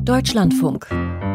Deutschlandfunk.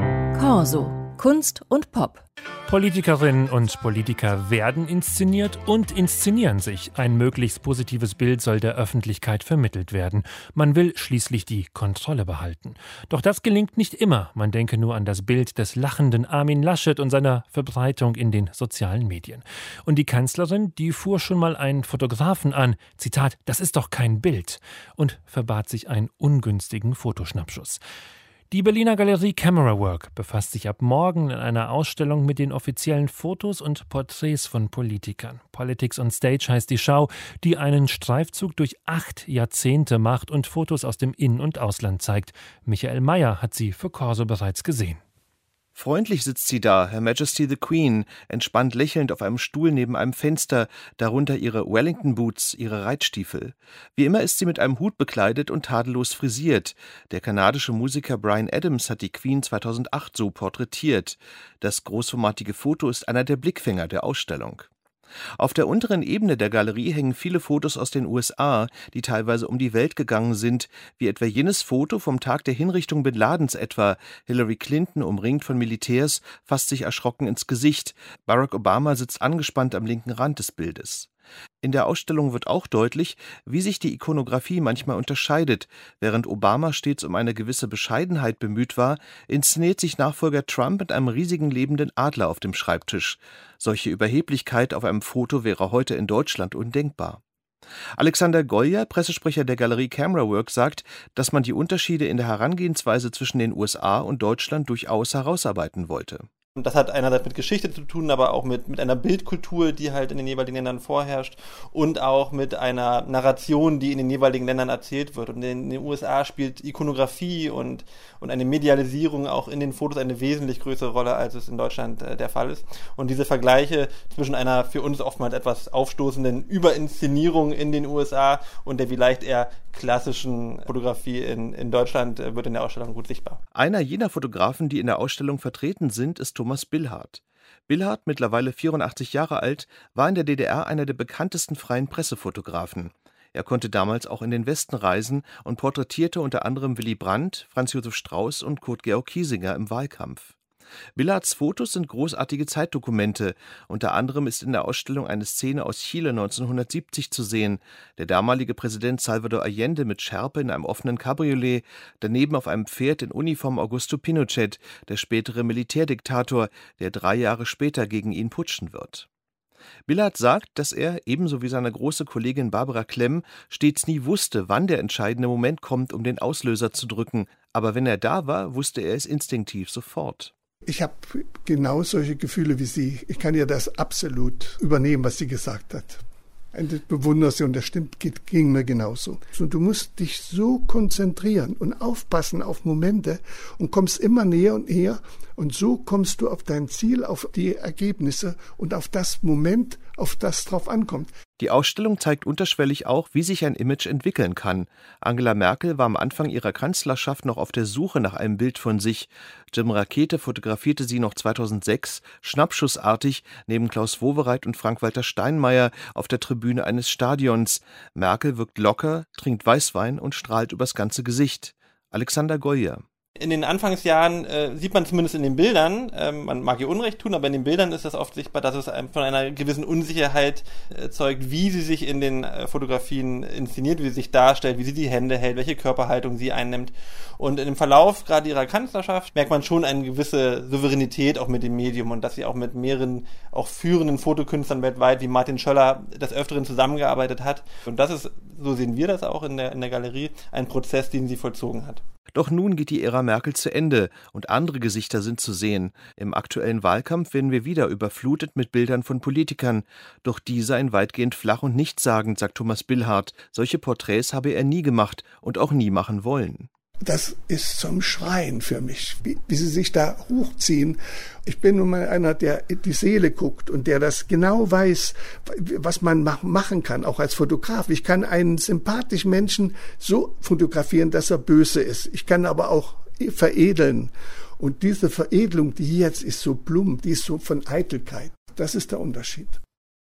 Corso. Kunst und Pop. Politikerinnen und Politiker werden inszeniert und inszenieren sich. Ein möglichst positives Bild soll der Öffentlichkeit vermittelt werden. Man will schließlich die Kontrolle behalten. Doch das gelingt nicht immer. Man denke nur an das Bild des lachenden Armin Laschet und seiner Verbreitung in den sozialen Medien. Und die Kanzlerin, die fuhr schon mal einen Fotografen an, Zitat, das ist doch kein Bild, und verbat sich einen ungünstigen Fotoschnappschuss. Die Berliner Galerie Camera Work befasst sich ab morgen in einer Ausstellung mit den offiziellen Fotos und Porträts von Politikern. Politics on Stage heißt die Schau, die einen Streifzug durch 8 Jahrzehnte macht und Fotos aus dem In- und Ausland zeigt. Michael Mayer hat sie für Corso bereits gesehen. Freundlich sitzt sie da, Her Majesty the Queen, entspannt lächelnd auf einem Stuhl neben einem Fenster, darunter ihre Wellington-Boots, ihre Reitstiefel. Wie immer ist sie mit einem Hut bekleidet und tadellos frisiert. Der kanadische Musiker Bryan Adams hat die Queen 2008 so porträtiert. Das großformatige Foto ist einer der Blickfänger der Ausstellung. Auf der unteren Ebene der Galerie hängen viele Fotos aus den USA, die teilweise um die Welt gegangen sind, wie etwa jenes Foto vom Tag der Hinrichtung Bin Ladens etwa. Hillary Clinton, umringt von Militärs, fasst sich erschrocken ins Gesicht. Barack Obama sitzt angespannt am linken Rand des Bildes. In der Ausstellung wird auch deutlich, wie sich die Ikonografie manchmal unterscheidet. Während Obama stets um eine gewisse Bescheidenheit bemüht war, inszeniert sich Nachfolger Trump mit einem riesigen lebenden Adler auf dem Schreibtisch. Solche Überheblichkeit auf einem Foto wäre heute in Deutschland undenkbar. Alexander Golja, Pressesprecher der Galerie Camera Work, sagt, dass man die Unterschiede in der Herangehensweise zwischen den USA und Deutschland durchaus herausarbeiten wollte. Und das hat einerseits mit Geschichte zu tun, aber auch mit einer Bildkultur, die halt in den jeweiligen Ländern vorherrscht und auch mit einer Narration, die in den jeweiligen Ländern erzählt wird. Und in den USA spielt Ikonografie und eine Medialisierung auch in den Fotos eine wesentlich größere Rolle, als es in Deutschland der Fall ist. Und diese Vergleiche zwischen einer für uns oftmals etwas aufstoßenden Überinszenierung in den USA und der vielleicht eher klassischen Fotografie in Deutschland wird in der Ausstellung gut sichtbar. Einer jener Fotografen, die in der Ausstellung vertreten sind, ist Thomas Billhardt. Billhardt, mittlerweile 84 Jahre alt, war in der DDR einer der bekanntesten freien Pressefotografen. Er konnte damals auch in den Westen reisen und porträtierte unter anderem Willy Brandt, Franz Josef Strauß und Kurt Georg Kiesinger im Wahlkampf. Billhardts Fotos sind großartige Zeitdokumente. Unter anderem ist in der Ausstellung eine Szene aus Chile 1970 zu sehen. Der damalige Präsident Salvador Allende mit Schärpe in einem offenen Cabriolet, daneben auf einem Pferd in Uniform Augusto Pinochet, der spätere Militärdiktator, der 3 Jahre später gegen ihn putschen wird. Billhardt sagt, dass er, ebenso wie seine große Kollegin Barbara Klemm, stets nie wusste, wann der entscheidende Moment kommt, um den Auslöser zu drücken. Aber wenn er da war, wusste er es instinktiv sofort. Ich habe genau solche Gefühle wie Sie. Ich kann ja das absolut übernehmen, was sie gesagt hat. Ich bewundere sie und das stimmt, ging mir genauso. Und du musst dich so konzentrieren und aufpassen auf Momente und kommst immer näher und näher und so kommst du auf dein Ziel, auf die Ergebnisse und auf das Moment, auf das drauf ankommt. Die Ausstellung zeigt unterschwellig auch, wie sich ein Image entwickeln kann. Angela Merkel war am Anfang ihrer Kanzlerschaft noch auf der Suche nach einem Bild von sich. Jim Rakete fotografierte sie noch 2006, schnappschussartig, neben Klaus Wowereit und Frank-Walter Steinmeier auf der Tribüne eines Stadions. Merkel wirkt locker, trinkt Weißwein und strahlt übers ganze Gesicht. Alexander Golja. In den Anfangsjahren sieht man zumindest in den Bildern, man mag ihr Unrecht tun, aber in den Bildern ist das oft sichtbar, dass es von einer gewissen Unsicherheit zeugt, wie sie sich in den Fotografien inszeniert, wie sie sich darstellt, wie sie die Hände hält, welche Körperhaltung sie einnimmt. Und im Verlauf gerade ihrer Kanzlerschaft merkt man schon eine gewisse Souveränität auch mit dem Medium und dass sie auch mit mehreren, auch führenden Fotokünstlern weltweit, wie Martin Schöller, des Öfteren zusammengearbeitet hat. Und das ist, so sehen wir das auch in der Galerie, ein Prozess, den sie vollzogen hat. Doch nun geht die Ära Merkel zu Ende und andere Gesichter sind zu sehen. Im aktuellen Wahlkampf werden wir wieder überflutet mit Bildern von Politikern. Doch die seien weitgehend flach und nichtssagend, sagt Thomas Billhardt. Solche Porträts habe er nie gemacht und auch nie machen wollen. Das ist zum Schreien für mich, wie sie sich da hochziehen. Ich bin nun mal einer, der in die Seele guckt und der das genau weiß, was man machen kann, auch als Fotograf. Ich kann einen sympathischen Menschen so fotografieren, dass er böse ist. Ich kann aber auch veredeln. Und diese Veredelung, die jetzt ist so plump, die ist so von Eitelkeit. Das ist der Unterschied.